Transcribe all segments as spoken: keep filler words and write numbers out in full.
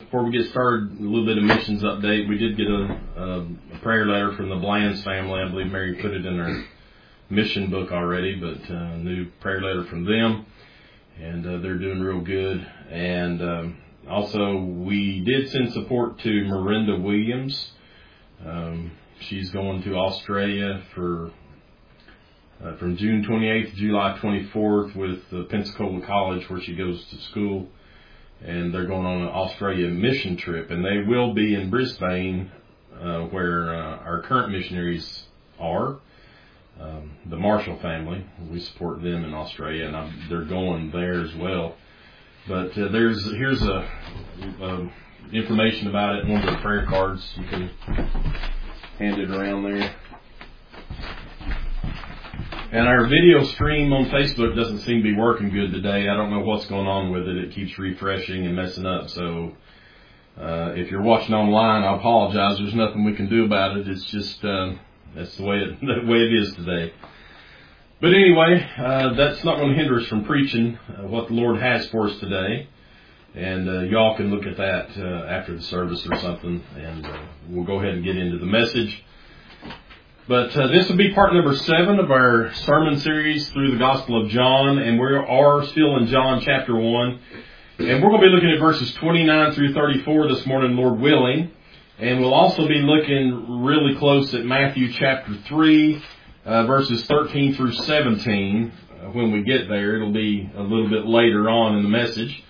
before we get started, a little bit of missions update. We did get a, a, a prayer letter from the Blands family. I believe Mary put it in her mission book already, but a uh, new prayer letter from them. And uh, they're doing real good. And um, also, we did send support to Miranda Williams. Um, she's going to Australia for uh, from June twenty-eighth to July twenty-fourth with uh, Pensacola College, where she goes to school. And they're going on an Australia mission trip. And they will be in Brisbane, uh, where uh, our current missionaries are. Um, the Marshall family, we support them in Australia, and I'm, they're going there as well. But uh, there's here's a, a information about it in one of the prayer cards. You can hand it around there. And our video stream on Facebook doesn't seem to be working good today. I don't know what's going on with it. It keeps refreshing and messing up. So uh, if you're watching online, I apologize. There's nothing we can do about it. It's just uh, that's the way it the way it is today. But anyway, uh, that's not going to hinder us from preaching uh, what the Lord has for us today. And uh, y'all can look at that uh, after the service or something, and uh, we'll go ahead and get into the message. But uh, this will be part number seven of our sermon series through the Gospel of John, and we are still in John chapter one. And we're going to be looking at verses twenty-nine through thirty-four this morning, Lord willing. And we'll also be looking really close at Matthew chapter three, uh, verses thirteen through seventeen. Uh, when we get there, it'll be a little bit later on in the message.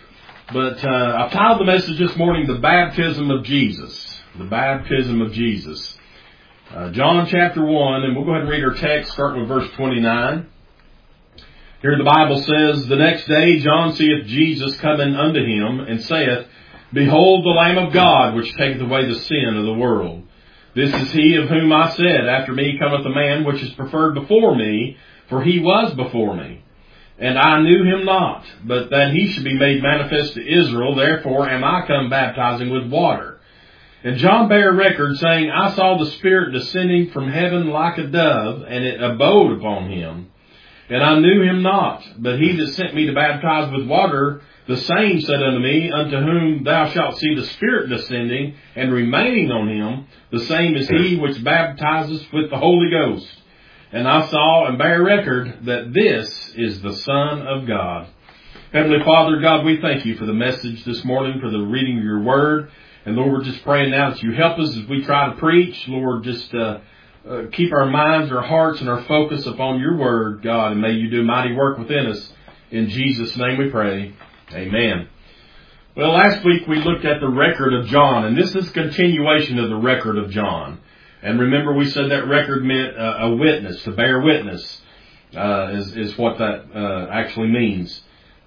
But uh, I've titled the message this morning, The Baptism of Jesus. The Baptism of Jesus. Uh, John chapter one, and we'll go ahead and read our text starting with verse twenty-nine. Here the Bible says, The next day John seeth Jesus coming unto him, and saith, Behold the Lamb of God, which taketh away the sin of the world. This is he of whom I said, After me cometh a man which is preferred before me, for he was before me. And I knew him not, but that he should be made manifest to Israel, therefore am I come baptizing with water. And John bare record, saying, I saw the Spirit descending from heaven like a dove, and it abode upon him. And I knew him not, but he that sent me to baptize with water, the same said unto me, Unto whom thou shalt see the Spirit descending and remaining on him, the same is he which baptizeth with the Holy Ghost. And I saw and bear record that this is the Son of God. Heavenly Father, God, we thank you for the message this morning, for the reading of your word. And Lord, we're just praying now that you help us as we try to preach. Lord, just uh, uh, keep our minds, our hearts, and our focus upon your word, God. And may you do mighty work within us. In Jesus' name we pray. Amen. Well, last week we looked at the record of John. And this is a continuation of the record of John. And remember, we said that record meant uh, a witness, to bear witness, uh, is, is what that uh, actually means.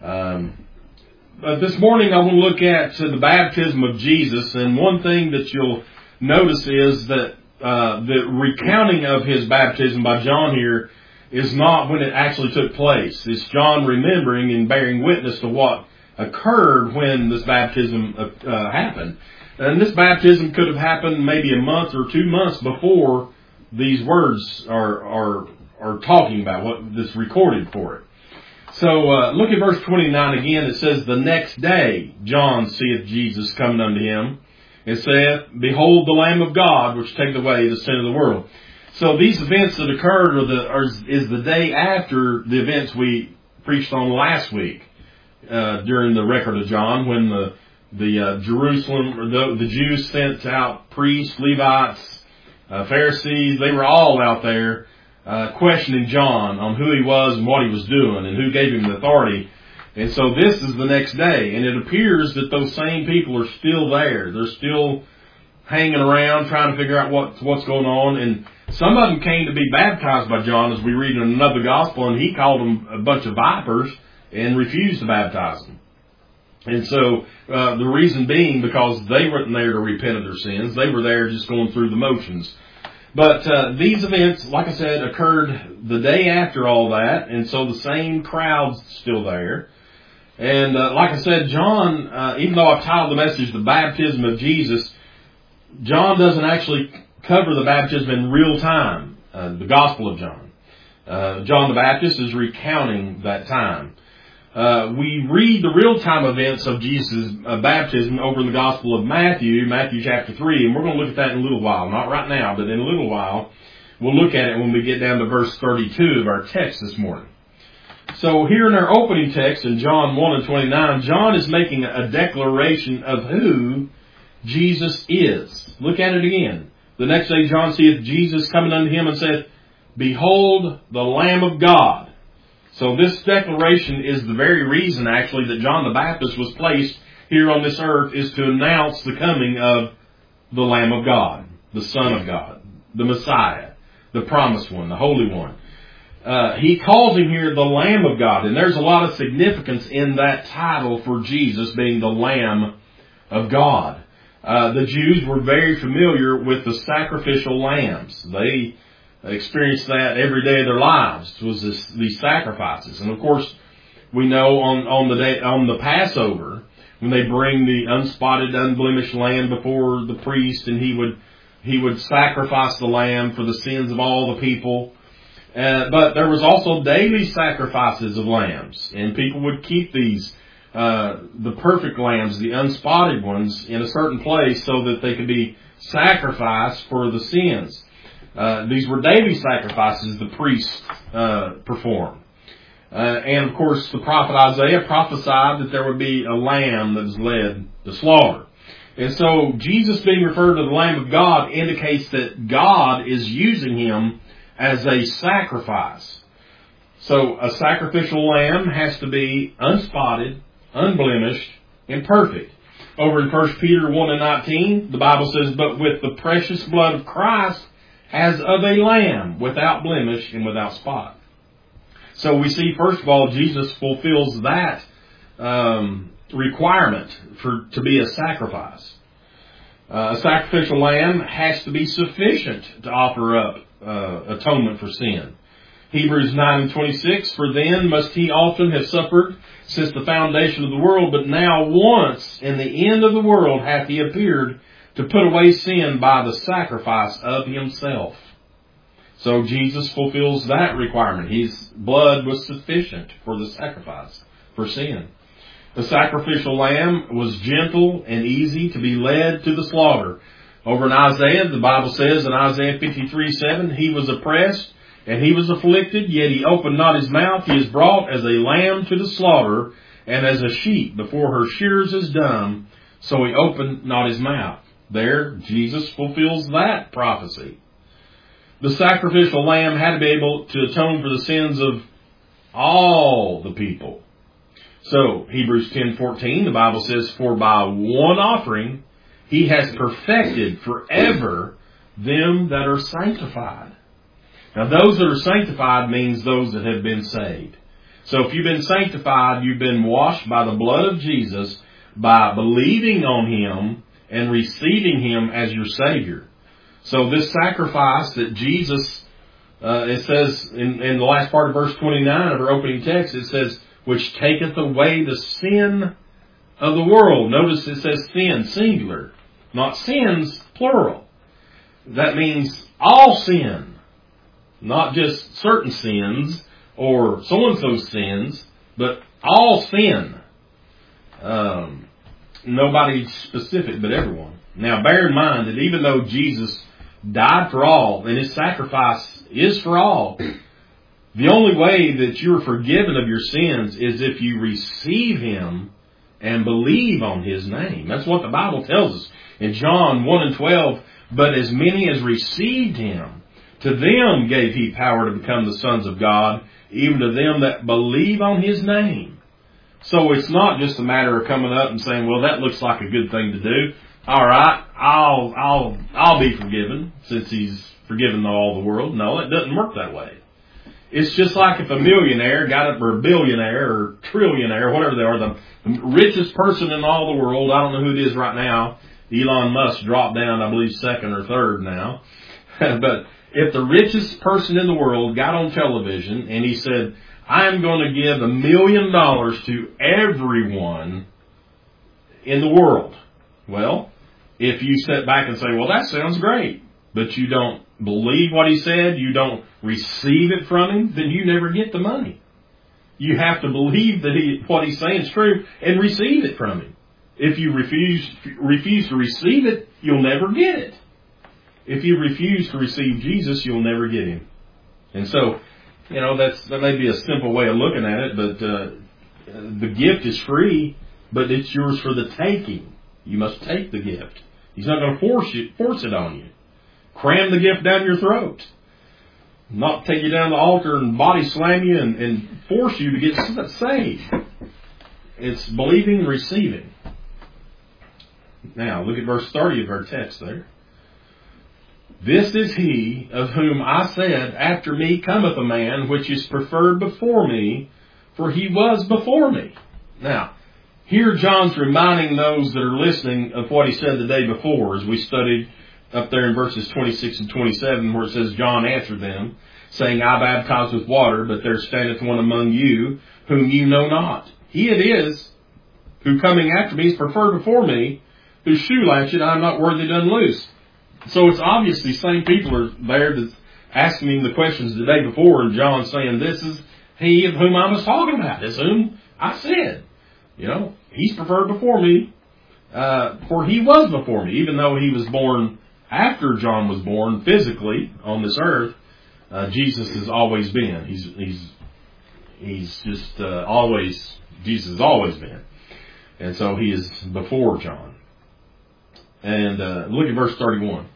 Um, but this morning I want to look at uh, the baptism of Jesus. And one thing that you'll notice is that uh, the recounting of his baptism by John here is not when it actually took place. It's John remembering and bearing witness to what occurred when this baptism uh, uh, happened. And this baptism could have happened maybe a month or two months before these words are are are talking about, what that's recorded for it. So uh, look at verse twenty-nine again. It says, The next day John seeth Jesus coming unto him, and saith, Behold the Lamb of God, which taketh away the sin of the world. So these events that occurred are the, are, is the day after the events we preached on last week uh, during the record of John, when the The uh, Jerusalem, or the, the Jews sent out priests, Levites, uh, Pharisees. They were all out there uh, questioning John on who he was and what he was doing and who gave him the authority. And so this is the next day. And it appears that those same people are still there. They're still hanging around trying to figure out what, what's going on. And some of them came to be baptized by John, as we read in another gospel, and he called them a bunch of vipers and refused to baptize them. And so uh, the reason being because they weren't there to repent of their sins. They were there just going through the motions. But uh, these events, like I said, occurred the day after all that. And so the same crowd's still there. And uh, like I said, John, uh, even though I've titled the message, The Baptism of Jesus, John doesn't actually cover the baptism in real time, uh, the Gospel of John. Uh, John the Baptist is recounting that time. Uh, we read the real-time events of Jesus' uh, baptism over in the Gospel of Matthew, Matthew chapter three, and we're going to look at that in a little while. Not right now, but in a little while. We'll look at it when we get down to verse thirty-two of our text this morning. So here in our opening text in John one and twenty-nine, John is making a declaration of who Jesus is. Look at it again. The next day John seeth Jesus coming unto him and saith, Behold the Lamb of God. So this declaration is the very reason actually that John the Baptist was placed here on this earth, is to announce the coming of the Lamb of God, the Son of God, the Messiah, the Promised One, the Holy One. Uh, he calls him here the Lamb of God, and there's a lot of significance in that title for Jesus being the Lamb of God. Uh, the Jews were very familiar with the sacrificial lambs. They experienced that every day of their lives, was this, these sacrifices. And of course, we know on, on the day, on the Passover, when they bring the unspotted, unblemished lamb before the priest, and he would, he would sacrifice the lamb for the sins of all the people. Uh, but there was also daily sacrifices of lambs, and people would keep these, uh, the perfect lambs, the unspotted ones, in a certain place so that they could be sacrificed for the sins. Uh, these were daily sacrifices the priests uh, performed. Uh, and of course, the prophet Isaiah prophesied that there would be a lamb that is led to slaughter. And so Jesus being referred to the Lamb of God indicates that God is using him as a sacrifice. So a sacrificial lamb has to be unspotted, unblemished, and perfect. Over in First Peter one and nineteen, the Bible says, But with the precious blood of Christ, as of a lamb, without blemish and without spot. So we see, first of all, Jesus fulfills that um, requirement for to be a sacrifice. Uh, a sacrificial lamb has to be sufficient to offer up uh, atonement for sin. Hebrews nine and twenty-six, For then must he often have suffered since the foundation of the world, but now once in the end of the world hath he appeared to put away sin by the sacrifice of himself. So Jesus fulfills that requirement. His blood was sufficient for the sacrifice for sin. The sacrificial lamb was gentle and easy to be led to the slaughter. Over in Isaiah, the Bible says in Isaiah fifty-three seven, He was oppressed and he was afflicted, yet he opened not his mouth. He is brought as a lamb to the slaughter, and as a sheep before her shearers is dumb, so he opened not his mouth. There, Jesus fulfills that prophecy. The sacrificial lamb had to be able to atone for the sins of all the people. So, Hebrews ten fourteen, the Bible says, For by one offering he has perfected forever them that are sanctified. Now, those that are sanctified means those that have been saved. So, if you've been sanctified, you've been washed by the blood of Jesus by believing on him and receiving him as your Savior. So this sacrifice that Jesus, uh, it says in, in the last part of verse twenty-nine of our opening text, it says, which taketh away the sin of the world. Notice it says sin, singular, not sins, plural. That means all sin, not just certain sins or so-and-so's sins, but all sin. Um... Nobody specific, but everyone. Now, bear in mind that even though Jesus died for all, and his sacrifice is for all, the only way that you're forgiven of your sins is if you receive him and believe on his name. That's what the Bible tells us. In John one and twelve, But as many as received him, to them gave he power to become the sons of God, even to them that believe on his name. So it's not just a matter of coming up and saying, well, that looks like a good thing to do. All right, I'll I'll I'll be forgiven since he's forgiven all the world. No, it doesn't work that way. It's just like if a millionaire got up, or a billionaire, or trillionaire, whatever they are, the richest person in all the world. I don't know who it is right now. Elon Musk dropped down, I believe, second or third now. But if the richest person in the world got on television and he said, I'm going to give a million dollars to everyone in the world. Well, if you sit back and say, well, that sounds great, but you don't believe what he said, you don't receive it from him, then you never get the money. You have to believe that he, what he's saying is true and receive it from him. If you refuse, refuse to receive it, you'll never get it. If you refuse to receive Jesus, you'll never get him. And so, you know, that's, that may be a simple way of looking at it, but uh, the gift is free, but it's yours for the taking. You must take the gift. He's not going to force you, force it on you. Cram the gift down your throat. Not take you down the altar and body slam you and, and force you to get saved. It's believing and receiving. Now, look at verse thirty of our text there. This is he of whom I said, after me cometh a man which is preferred before me, for he was before me. Now, here John's reminding those that are listening of what he said the day before, as we studied up there in verses twenty-six and twenty-seven, where it says, John answered them, saying, I baptize with water, but there standeth one among you, whom you know not. He it is, who coming after me is preferred before me, whose shoe latchet I am not worthy to unloose. So it's obvious these same people are there that's asking him the questions the day before, and John's saying, this is he of whom I was talking about. This whom I said. You know, he's preferred before me, uh, for he was before me, even though he was born after John was born physically on this earth. Uh, Jesus has always been. He's he's he's just uh, always Jesus has always been, and so he is before John. And uh, look at verse thirty-one.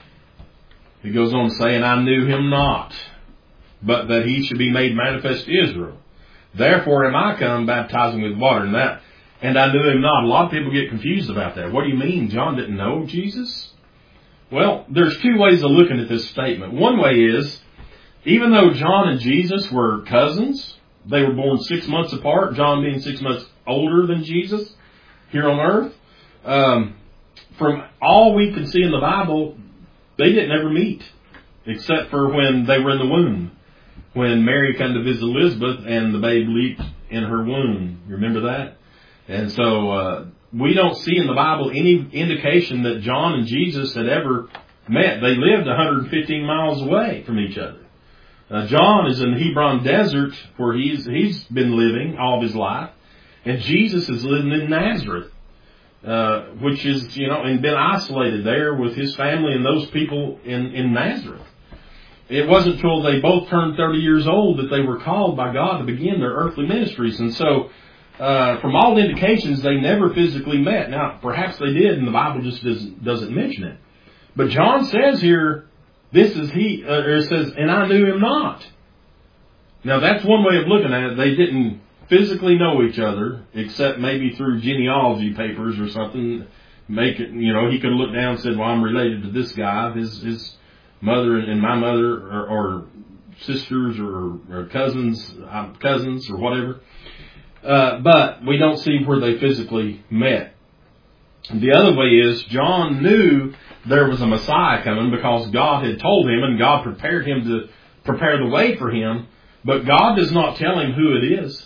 He goes on to say, and I knew him not, but that he should be made manifest to Israel. Therefore am I come baptizing with water. And that, and I knew him not. A lot of people get confused about that. What do you mean John didn't know Jesus? Well, there's two ways of looking at this statement. One way is, even though John and Jesus were cousins, they were born six months apart, John being six months older than Jesus here on earth, um, from all we can see in the Bible, they didn't ever meet, except for when they were in the womb. When Mary came to visit Elizabeth and the babe leaped in her womb. You remember that? And so uh, we don't see in the Bible any indication that John and Jesus had ever met. They lived one hundred fifteen miles away from each other. Uh, John is in the Hebron desert where he's he's been living all of his life. And Jesus is living in Nazareth, uh, which is, you know, and been isolated there with his family and those people in, in Nazareth. It wasn't until they both turned thirty years old that they were called by God to begin their earthly ministries. And so, uh, from all indications, they never physically met. Now, perhaps they did, and the Bible just doesn't, doesn't mention it. But John says here, this is he, uh, or it says, and I knew him not. Now, that's one way of looking at it. They didn't physically know each other, except maybe through genealogy papers or something. Make it, you know, he could have looked down and said, well, I'm related to this guy. His, his mother and my mother are, are sisters or, or cousins, uh, cousins or whatever. Uh, but we don't see where they physically met. The other way is John knew there was a Messiah coming because God had told him and God prepared him to prepare the way for him. But God does not tell him who it is.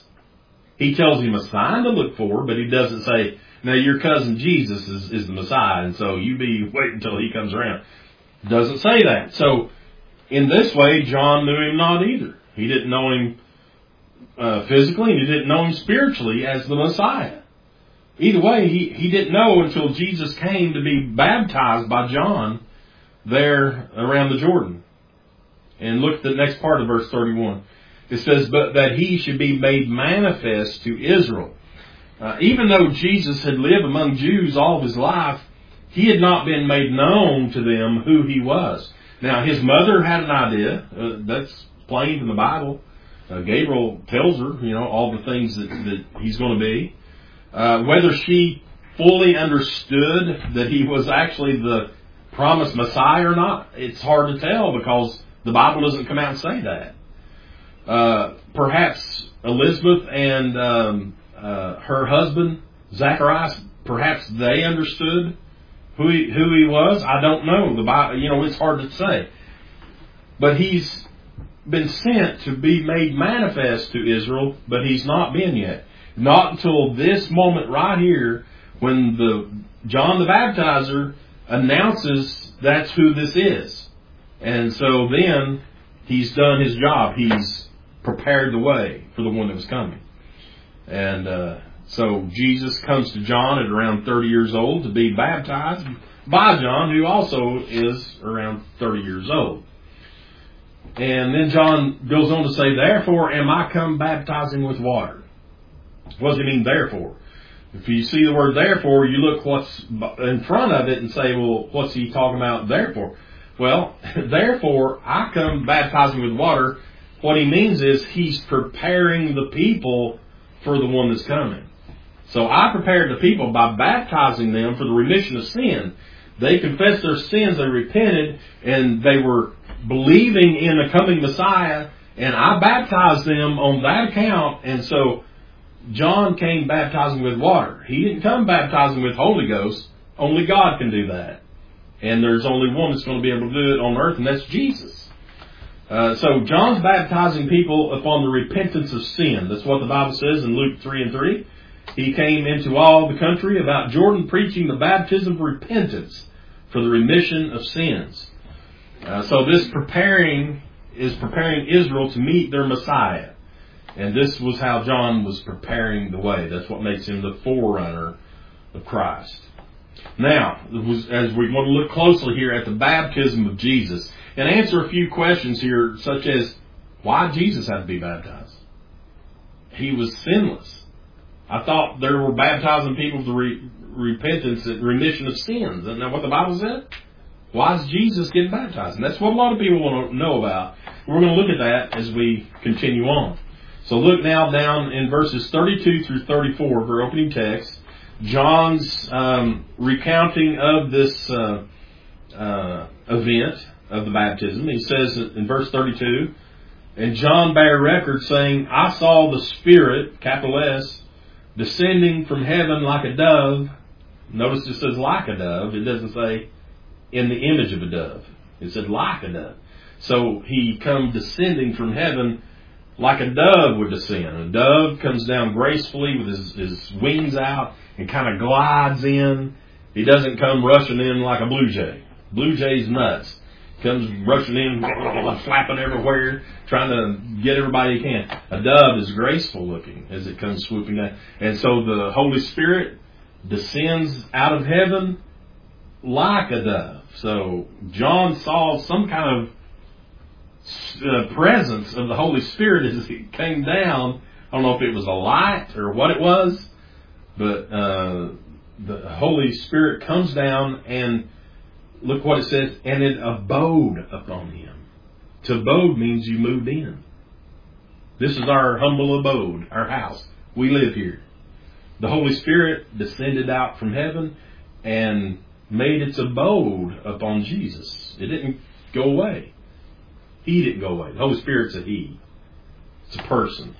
He tells him a sign to look for, but he doesn't say, now your cousin Jesus is, is the Messiah, and so you be waiting until he comes around. Doesn't say that. So, in this way, John knew him not either. He didn't know him uh, physically, and he didn't know him spiritually as the Messiah. Either way, he, he didn't know until Jesus came to be baptized by John there around the Jordan. And look at the next part of verse thirty-one. It says, but that he should be made manifest to Israel. Uh, even though Jesus had lived among Jews all of his life, he had not been made known to them who he was. Now, his mother had an idea. Uh, that's plain in the Bible. Uh, Gabriel tells her, you know, all the things that, that he's going to be. Uh, whether she fully understood that he was actually the promised Messiah or not, it's hard to tell because the Bible doesn't come out and say that. Uh, perhaps Elizabeth and um, uh, her husband, Zacharias, perhaps they understood who he, who he was. I don't know. The Bible, you know, it's hard to say. But he's been sent to be made manifest to Israel, but he's not been yet. Not until this moment right here when the John the Baptizer announces that's who this is. And so then he's done his job. He's prepared the way for the one that was coming. And uh, so Jesus comes to John at around thirty years old to be baptized by John, who also is around thirty years old. And then John goes on to say, therefore am I come baptizing with water. What does he mean, therefore? If you see the word therefore, you look what's in front of it and say, well, what's he talking about therefore? Well, therefore, I come baptizing with water. What he means is he's preparing the people for the one that's coming. So I prepared the people by baptizing them for the remission of sin. They confessed their sins, they repented, and they were believing in a coming Messiah, and I baptized them on that account. And so John came baptizing with water. He didn't come baptizing with Holy Ghost. Only God can do that. And there's only one that's going to be able to do it on earth, and that's Jesus. Uh, so John's baptizing people upon the repentance of sin. That's what the Bible says in Luke three and three. He came into all the country about Jordan preaching the baptism of repentance for the remission of sins. Uh, so this preparing is preparing Israel to meet their Messiah. And this was how John was preparing the way. That's what makes him the forerunner of Christ. Now, as we want to look closely here at the baptism of Jesus and answer a few questions here, such as, why did Jesus have to be baptized? He was sinless. I thought they were baptizing people to re- repentance and remission of sins. Isn't that what the Bible said? Why is Jesus getting baptized? And that's what a lot of people want to know about. We're going to look at that as we continue on. So look now down in verses thirty-two through thirty-four of our opening text. John's um, recounting of this uh, uh, event of the baptism. He says in verse thirty-two, and John bare record saying, I saw the Spirit, capital S, descending from heaven like a dove. Notice it says like a dove. It doesn't say in the image of a dove. It said like a dove. So he come descending from heaven like a dove would descend. A dove comes down gracefully with his, his wings out and kind of glides in. He doesn't come rushing in like a blue jay. Blue jay's nuts. Comes rushing in, flapping everywhere, trying to get everybody he can. A dove is graceful looking as it comes swooping down. And so the Holy Spirit descends out of heaven like a dove. So John saw some kind of uh, presence of the Holy Spirit as it came down. I don't know if it was a light or what it was, but uh, the Holy Spirit comes down, and look what it says, and it abode upon him. To abode means you moved in. This is our humble abode, our house. We live here. The Holy Spirit descended out from heaven and made its abode upon Jesus. It didn't go away. He didn't go away. The Holy Spirit's a He. It's a person.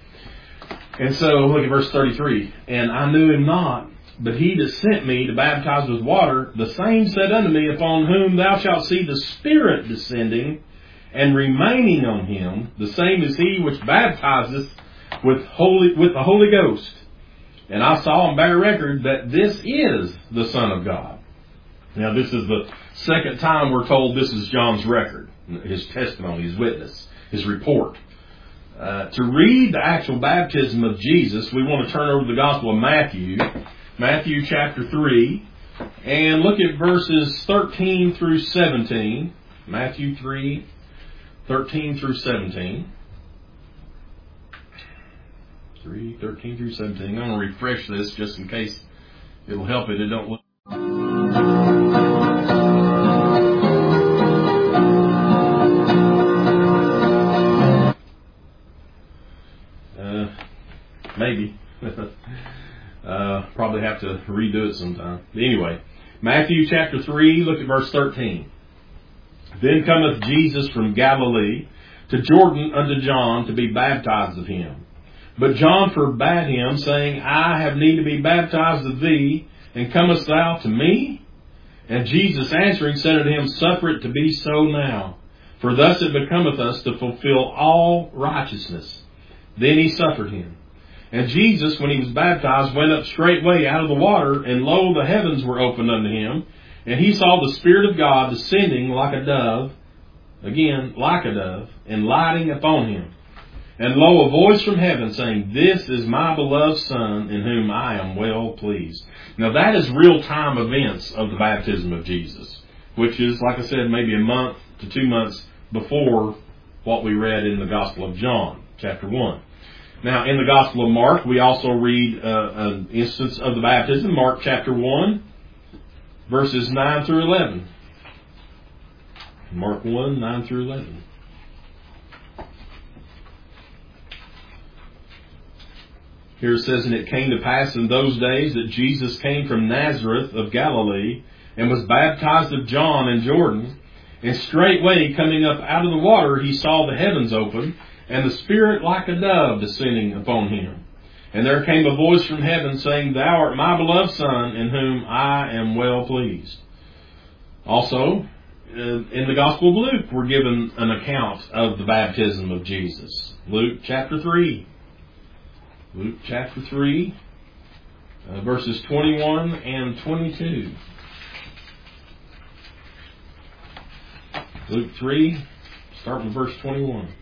And so, look at verse thirty-three. And I knew him not, but he that sent me to baptize with water, the same said unto me, upon whom thou shalt see the Spirit descending and remaining on him, the same is he which baptizeth with holy with the Holy Ghost. And I saw and bear record that this is the Son of God. Now, this is the second time we're told this is John's record, his testimony, his witness, his report. Uh, to read the actual baptism of Jesus, we want to turn over to the Gospel of Matthew, Matthew chapter three, and look at verses thirteen through seventeen. Matthew three, thirteen through seventeen. three, thirteen through seventeen. I'm going to refresh this just in case it'll help it. It don't look. Uh, maybe. uh, probably have to redo it sometime. But anyway, Matthew chapter three, look at verse thirteen. Then cometh Jesus from Galilee to Jordan unto John to be baptized of him. But John forbade him, saying, I have need to be baptized of thee, and comest thou to me? And Jesus answering said unto him, Suffer it to be so now, for thus it becometh us to fulfill all righteousness. Then he suffered him. And Jesus, when he was baptized, went up straightway out of the water, and lo, the heavens were opened unto him, and he saw the Spirit of God descending like a dove, again, like a dove, and lighting upon him. And lo, a voice from heaven saying, This is my beloved Son, in whom I am well pleased. Now that is real-time events of the baptism of Jesus, which is, like I said, maybe a month to two months before what we read in the Gospel of John, chapter one. Now, in the Gospel of Mark, we also read uh, an instance of the baptism, Mark chapter one, verses nine through eleven. Mark one, nine through eleven. Here it says, And it came to pass in those days that Jesus came from Nazareth of Galilee, and was baptized of John in Jordan. And straightway coming up out of the water, he saw the heavens open, and the Spirit like a dove descending upon him. And there came a voice from heaven saying, Thou art my beloved Son, in whom I am well pleased. Also, in the Gospel of Luke, we're given an account of the baptism of Jesus. Luke chapter three. Luke chapter three, uh, verses twenty-one and twenty-two. Luke three, start with verse twenty-one.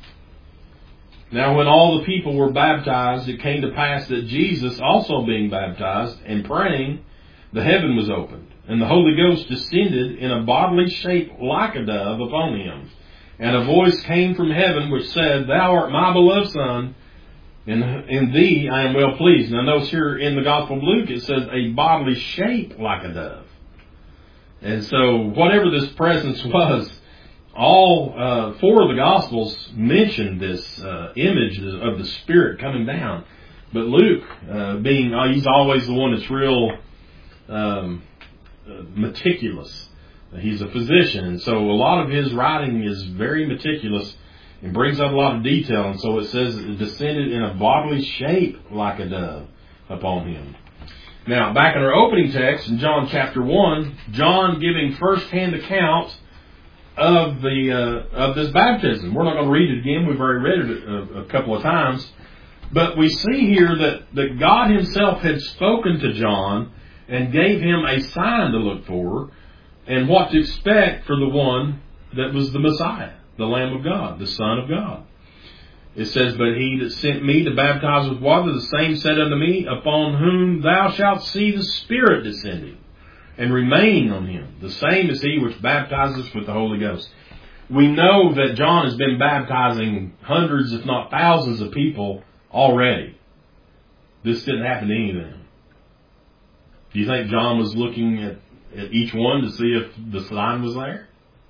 Now when all the people were baptized, it came to pass that Jesus also being baptized and praying, the heaven was opened, and the Holy Ghost descended in a bodily shape like a dove upon him. And a voice came from heaven which said, Thou art my beloved Son, in, in thee I am well pleased. Now notice here in the Gospel of Luke it says a bodily shape like a dove. And so whatever this presence was, all uh, four of the Gospels mention this uh, image of the Spirit coming down. But Luke, uh, being, uh, he's always the one that's real um, uh, meticulous. He's a physician, and so a lot of his writing is very meticulous and brings out a lot of detail. And so it says it descended in a bodily shape like a dove upon him. Now, back in our opening text in John chapter one, John giving first-hand account of the uh, of this baptism. We're not going to read it again. We've already read it a, a couple of times. But we see here that, that God himself had spoken to John and gave him a sign to look for and what to expect for the one that was the Messiah, the Lamb of God, the Son of God. It says, But he that sent me to baptize with water, the same said unto me, Upon whom thou shalt see the Spirit descending and remaining on him, the same is he which baptizes with the Holy Ghost. We know that John has been baptizing hundreds, if not thousands of people already. This didn't happen to any of them. Do you think John was looking at, at each one to see if the sign was there?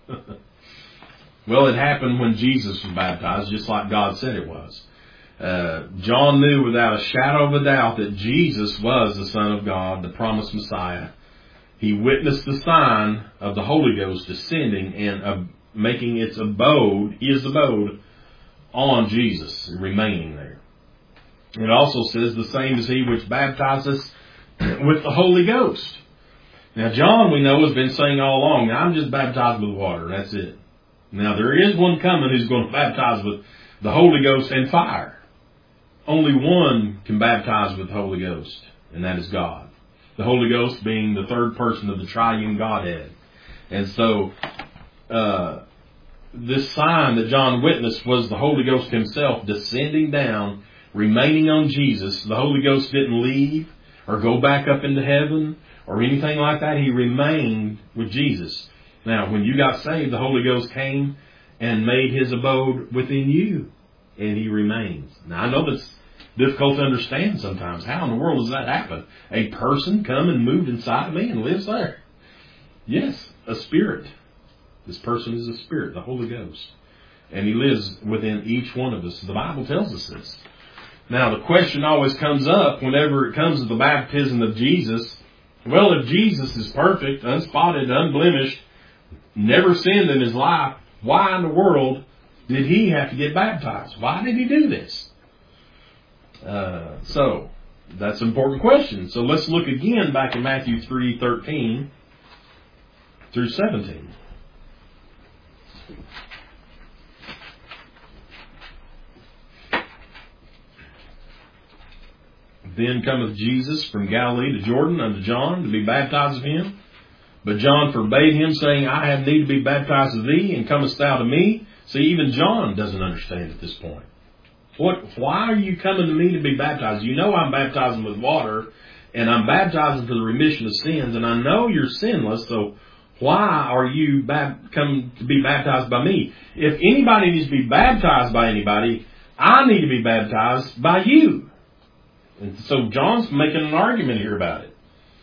Well, it happened when Jesus was baptized, just like God said it was. Uh, John knew without a shadow of a doubt that Jesus was the Son of God, the promised Messiah. He witnessed the sign of the Holy Ghost descending and uh, making its abode, his abode, on Jesus, and remaining there. It also says, the same is he which baptizes with the Holy Ghost. Now, John, we know, has been saying all along, now, I'm just baptized with water, that's it. Now, there is one coming who's going to baptize with the Holy Ghost and fire. Only one can baptize with the Holy Ghost, and that is God. The Holy Ghost being the third person of the triune Godhead. And so, uh, this sign that John witnessed was the Holy Ghost himself descending down, remaining on Jesus. The Holy Ghost didn't leave or go back up into heaven or anything like that. He remained with Jesus. Now, when you got saved, the Holy Ghost came and made his abode within you, and he remains. Now, I know that's difficult to understand sometimes. How in the world does that happen? A person come and moved inside me and lives there? Yes, a spirit. This person is a spirit, the Holy Ghost. And he lives within each one of us. The Bible tells us this. Now, the question always comes up whenever it comes to the baptism of Jesus. Well, if Jesus is perfect, unspotted, unblemished, never sinned in his life, why in the world did he have to get baptized? Why did he do this? Uh, so, that's an important question. So let's look again back in Matthew three thirteen through seventeen. Then cometh Jesus from Galilee to Jordan unto John to be baptized of him. But John forbade him, saying, I have need to be baptized of thee, and comest thou to me? See, even John doesn't understand at this point. What? Why are you coming to me to be baptized? You know I'm baptizing with water, and I'm baptizing for the remission of sins, and I know you're sinless, so why are you bab- come to be baptized by me? If anybody needs to be baptized by anybody, I need to be baptized by you. And so John's making an argument here about it.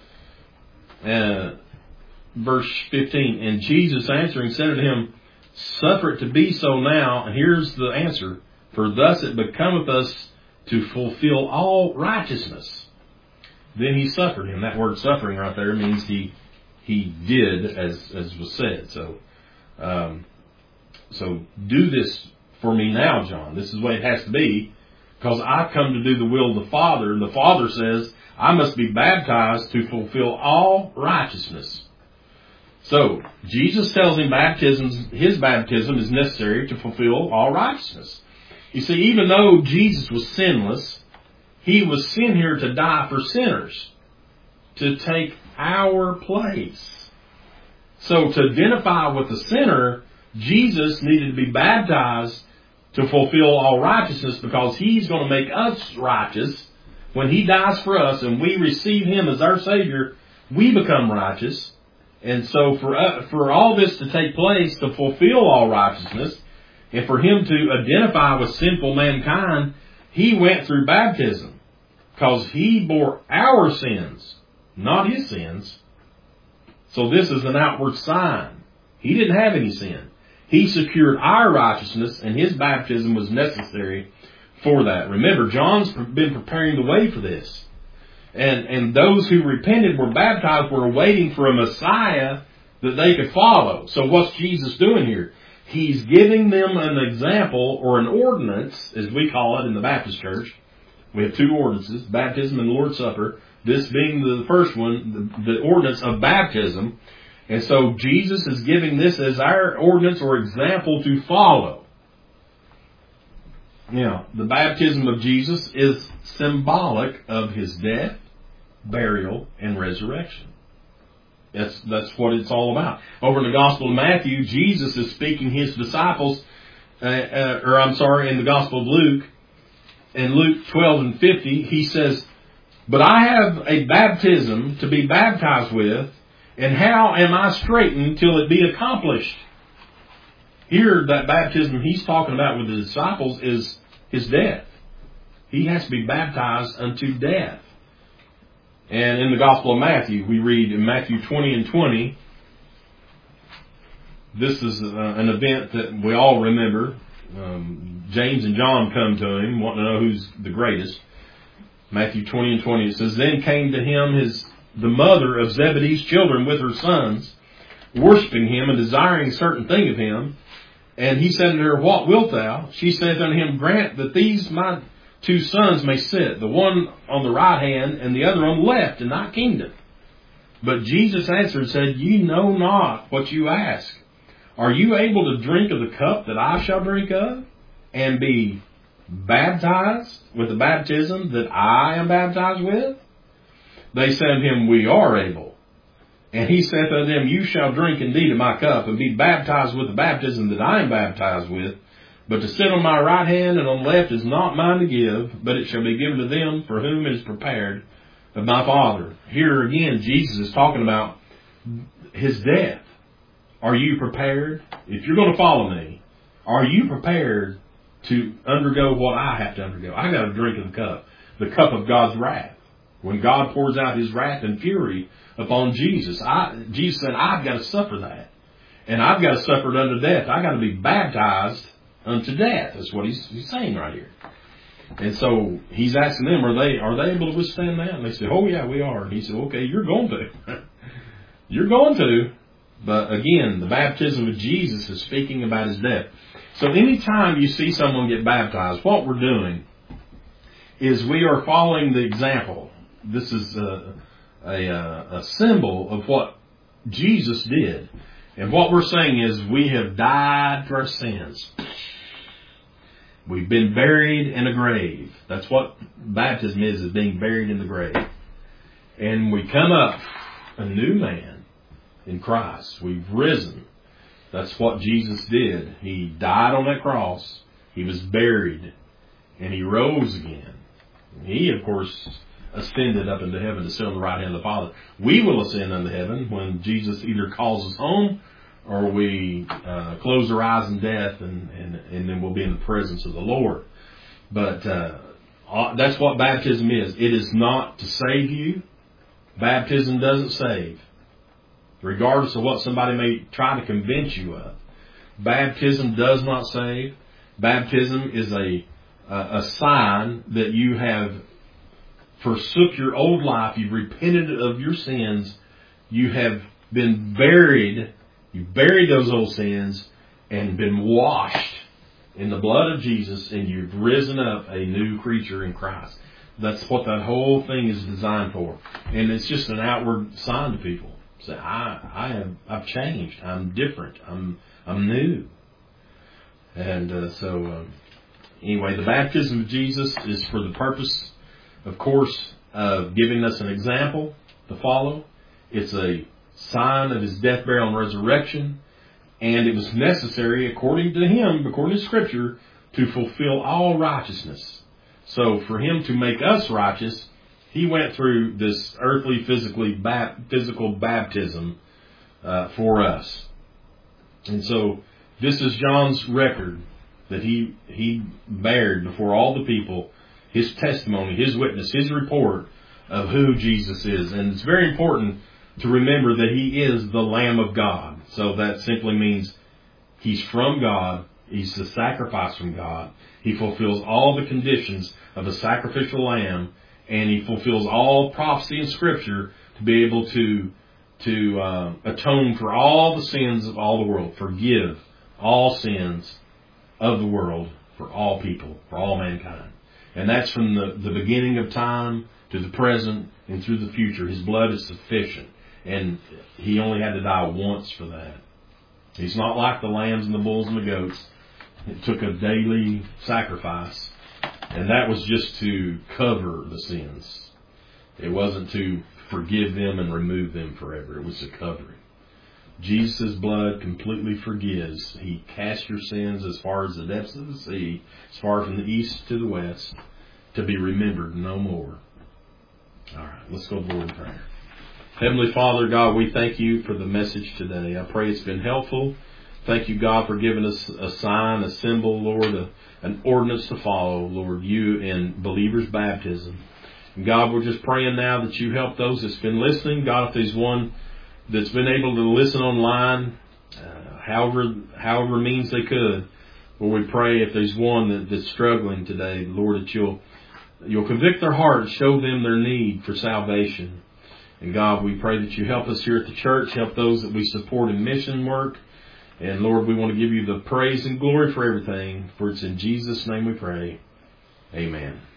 Uh, verse fifteen, and Jesus answering said to him, suffer it to be so now, and here's the answer, for thus it becometh us to fulfill all righteousness. Then he suffered him. That word suffering right there means he he did as as was said. So um, so do this for me now, John. This is the way it has to be, because I've come to do the will of the Father, and the Father says I must be baptized to fulfill all righteousness. So, Jesus tells him baptism, his baptism is necessary to fulfill all righteousness. You see, even though Jesus was sinless, he was sent here to die for sinners, to take our place. So, to identify with the sinner, Jesus needed to be baptized to fulfill all righteousness, because he's going to make us righteous. When he dies for us and we receive him as our Savior, we become righteous. And so for uh, for all this to take place, to fulfill all righteousness, and for him to identify with sinful mankind, he went through baptism, because he bore our sins, not his sins. So this is an outward sign. He didn't have any sin. He secured our righteousness, and his baptism was necessary for that. Remember, John's been preparing the way for this. And and those who repented were baptized were waiting for a Messiah that they could follow. So what's Jesus doing here? He's giving them an example, or an ordinance, as we call it in the Baptist Church. We have two ordinances, baptism and the Lord's Supper. This being the first one, the, the ordinance of baptism. And so Jesus is giving this as our ordinance or example to follow. Now, the baptism of Jesus is symbolic of his death, burial, and resurrection. That's that's what it's all about. Over in the Gospel of Matthew, Jesus is speaking his disciples, uh, uh, or I'm sorry, in the Gospel of Luke, in Luke twelve and fifty, he says, but I have a baptism to be baptized with, and how am I straitened till it be accomplished? Here, that baptism he's talking about with the disciples is his death. He has to be baptized unto death. And in the Gospel of Matthew, we read in Matthew twenty and twenty, this is uh, an event that we all remember. Um, James and John come to him, wanting to know who's the greatest. Matthew twenty and twenty, it says, then came to him his the mother of Zebedee's children with her sons, worshiping him and desiring certain thing of him. And he said unto her, what wilt thou? She said unto him, grant that these my two sons may sit, the one on the right hand and the other on the left, in thy kingdom. But Jesus answered and said, ye know not what you ask. Are you able to drink of the cup that I shall drink of, and be baptized with the baptism that I am baptized with? They said unto him, we are able. And he said unto them, you shall drink indeed of my cup, and be baptized with the baptism that I am baptized with. But to sit on my right hand and on the left is not mine to give, but it shall be given to them for whom it is prepared of my Father. Here again, Jesus is talking about his death. Are you prepared? If you're going to follow me, are you prepared to undergo what I have to undergo? I got to drink of the cup, the cup of God's wrath. When God pours out his wrath and fury upon Jesus, I, Jesus said, I've got to suffer that. And I've got to suffer it unto death. I've got to be baptized unto death. That's what he's, he's saying right here. And so he's asking them, are they are they able to withstand that? And they say, oh yeah, we are. And he said, okay, you're going to. You're going to. But again, the baptism of Jesus is speaking about his death. So anytime you see someone get baptized, what we're doing is we are following the example. This is a, a, a symbol of what Jesus did. And what we're saying is we have died for our sins. We've been buried in a grave. That's what baptism is, is being buried in the grave. And we come up a new man in Christ. We've risen. That's what Jesus did. He died on that cross. He was buried. and he rose again. He, of course, ascended up into heaven to sit on the right hand of the Father. We will ascend unto heaven when Jesus either calls us home or we uh, close our eyes in death, and, and, and then we'll be in the presence of the Lord. But uh, that's what baptism is. It is not to save you. Baptism doesn't save, regardless of what somebody may try to convince you of. Baptism does not save. Baptism is a a sign that you have forsook your old life. You've repented of your sins. You have been buried. You've buried those old sins and been washed in the blood of Jesus, and you've risen up a new creature in Christ. That's what that whole thing is designed for. And it's just an outward sign to people. Say, I, I have, I've changed. I'm different. I'm, I'm new. And uh, so, um, anyway, the baptism of Jesus is for the purpose, of course, of giving us an example to follow. It's a sign of his death, burial, and resurrection. And it was necessary, according to him, according to Scripture, to fulfill all righteousness. So for him to make us righteous, he went through this earthly, physically, bap- physical baptism uh, for us. And so this is John's record that he he bared before all the people, his testimony, his witness, his report of who Jesus is. And it's very important to remember that he is the Lamb of God. So that simply means he's from God. He's the sacrifice from God. He fulfills all the conditions of a sacrificial lamb, and he fulfills all prophecy in Scripture to be able to to uh, atone for all the sins of all the world, forgive all sins of the world for all people, for all mankind. And that's from the, the beginning of time to the present and through the future. His blood is sufficient, and he only had to die once for that. He's not like the lambs and the bulls and the goats. It took a daily sacrifice, and that was just to cover the sins. It wasn't to forgive them and remove them forever. It was a covering. Jesus' blood completely forgives. He casts your sins as far as the depths of the sea, as far from the east to the west, to be remembered no more. All right, let's go to the Lord in prayer. Heavenly Father, God, we thank you for the message today. I pray it's been helpful. Thank you, God, for giving us a sign, a symbol, Lord, a, an ordinance to follow, Lord, you in believers' baptism. And God, we're just praying now that you help those that's been listening. God, if there's one that's been able to listen online, uh, however however means they could, Lord, we pray if there's one that, that's struggling today, Lord, that you'll you'll convict their heart, show them their need for salvation. And God, we pray that you help us here at the church, help those that we support in mission work. And Lord, we want to give you the praise and glory for everything. For it's in Jesus' name we pray. Amen.